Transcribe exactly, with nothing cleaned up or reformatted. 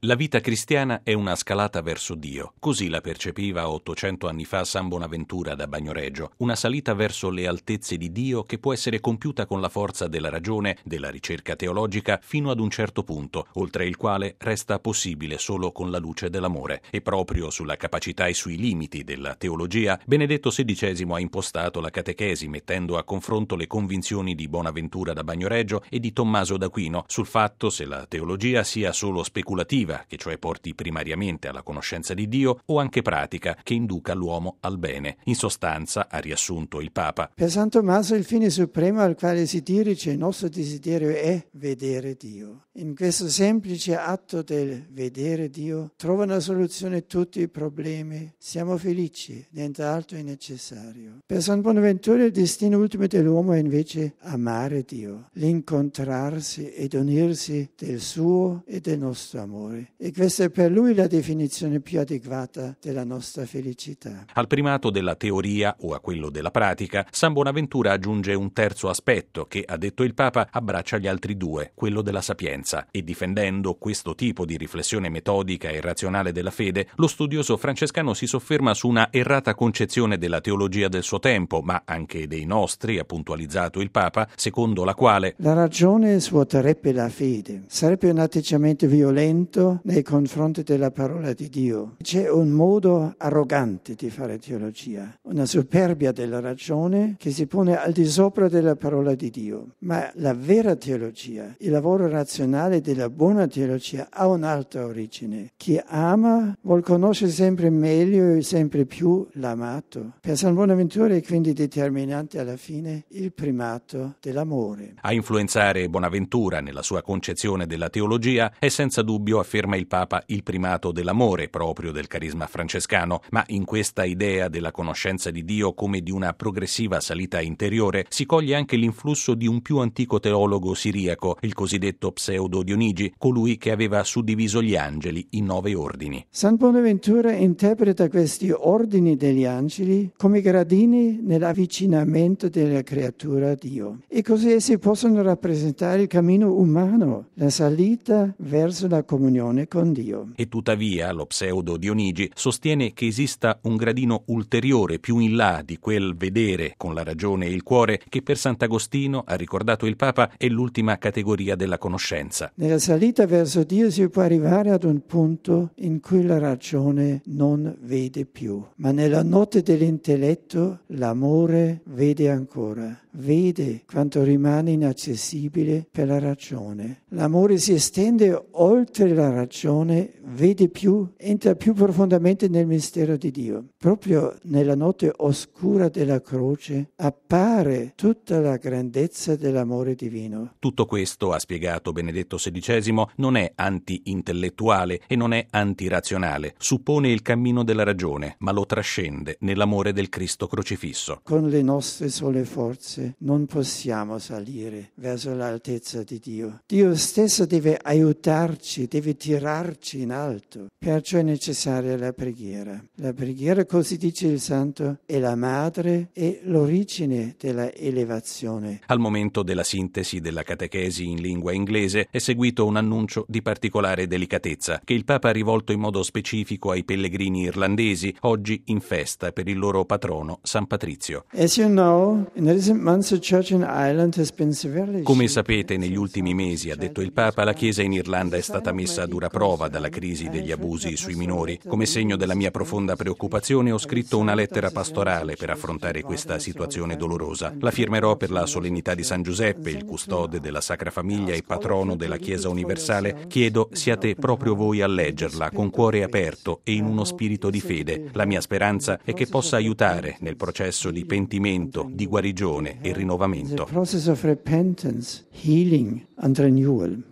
La vita cristiana è una scalata verso Dio. Così la percepiva ottocento anni fa San Bonaventura da Bagnoregio, una salita verso le altezze di Dio che può essere compiuta con la forza della ragione, della ricerca teologica, fino ad un certo punto, oltre il quale resta possibile solo con la luce dell'amore. E proprio sulla capacità e sui limiti della teologia, Benedetto sedicesimo ha impostato la catechesi, mettendo a confronto le convinzioni di Bonaventura da Bagnoregio e di Tommaso d'Aquino sul fatto se la teologia sia solo speculativa, che cioè porti primariamente alla conoscenza di Dio, o anche pratica, che induca l'uomo al bene. In sostanza, ha riassunto il Papa: per San Tommaso il fine supremo al quale si dirige il nostro desiderio è vedere Dio. In questo semplice atto del vedere Dio trovano soluzione tutti i problemi. Siamo felici, nient'altro è necessario. Per San Bonaventura il destino ultimo dell'uomo è invece amare Dio, l'incontrarsi ed unirsi del suo e del nostro amore. E questa è per lui la definizione più adeguata della nostra felicità. Al primato della teoria o a quello della pratica, San Bonaventura aggiunge un terzo aspetto che, ha detto il Papa, abbraccia gli altri due, quello della sapienza. E difendendo questo tipo di riflessione metodica e razionale della fede, lo studioso francescano si sofferma su una errata concezione della teologia del suo tempo, ma anche dei nostri, ha puntualizzato il Papa, secondo la quale la ragione svuoterebbe la fede, sarebbe un atteggiamento violento nei confronti della parola di Dio. C'è un modo arrogante di fare teologia, una superbia della ragione che si pone al di sopra della parola di Dio. Ma la vera teologia, il lavoro razionale della buona teologia ha un'altra origine. Chi ama vuol conoscere sempre meglio e sempre più l'amato. Per San Bonaventura è quindi determinante alla fine il primato dell'amore. A influenzare Bonaventura nella sua concezione della teologia è senza dubbio, afferma il Papa, il primato dell'amore proprio del carisma francescano, ma in questa idea della conoscenza di Dio come di una progressiva salita interiore si coglie anche l'influsso di un più antico teologo siriaco, il cosiddetto Pseudo Dionigi, colui che aveva suddiviso gli angeli in nove ordini. San Bonaventura interpreta questi ordini degli angeli come gradini nell'avvicinamento della creatura a Dio, e così essi possono rappresentare il cammino umano, la salita verso la comunione con Dio. E tuttavia lo Pseudo Dionigi sostiene che esista un gradino ulteriore più in là di quel vedere con la ragione e il cuore che per Sant'Agostino, ha ricordato il Papa, è l'ultima categoria della conoscenza. Nella salita verso Dio si può arrivare ad un punto in cui la ragione non vede più, ma nella notte dell'intelletto l'amore vede ancora. Vede quanto rimane inaccessibile per la ragione. L'amore si estende oltre la ragione, vede più, entra più profondamente nel mistero di Dio. Proprio nella notte oscura della croce appare tutta la grandezza dell'amore divino. Tutto questo, ha spiegato Benedetto sedicesimo, non è anti-intellettuale e non è antirazionale. Suppone il cammino della ragione, ma lo trascende nell'amore del Cristo crocifisso. Con le nostre sole forze non possiamo salire verso l'altezza di Dio. Dio stesso deve aiutarci, deve tirarci in alto. Perciò è necessaria la preghiera. La preghiera, così dice il Santo, è la madre e l'origine della elevazione. Al momento della sintesi della catechesi in lingua inglese è seguito un annuncio di particolare delicatezza che il Papa ha rivolto in modo specifico ai pellegrini irlandesi, oggi in festa per il loro patrono San Patrizio. As you know, in recent months the church in Ireland has been severely Come sapete, negli ultimi mesi, ha detto il Papa, la Chiesa in Irlanda è stata messa a dura prova dalla crisi degli abusi sui minori. Come segno della mia profonda preoccupazione ho scritto una lettera pastorale per affrontare questa situazione dolorosa. La firmerò per la solennità di San Giuseppe, il custode della Sacra Famiglia e patrono della Chiesa universale. Chiedo siate proprio voi a leggerla con cuore aperto e in uno spirito di fede. La mia speranza è che possa aiutare nel processo di pentimento, di guarigione e rinnovamento. The process of repentance, healing and renewal.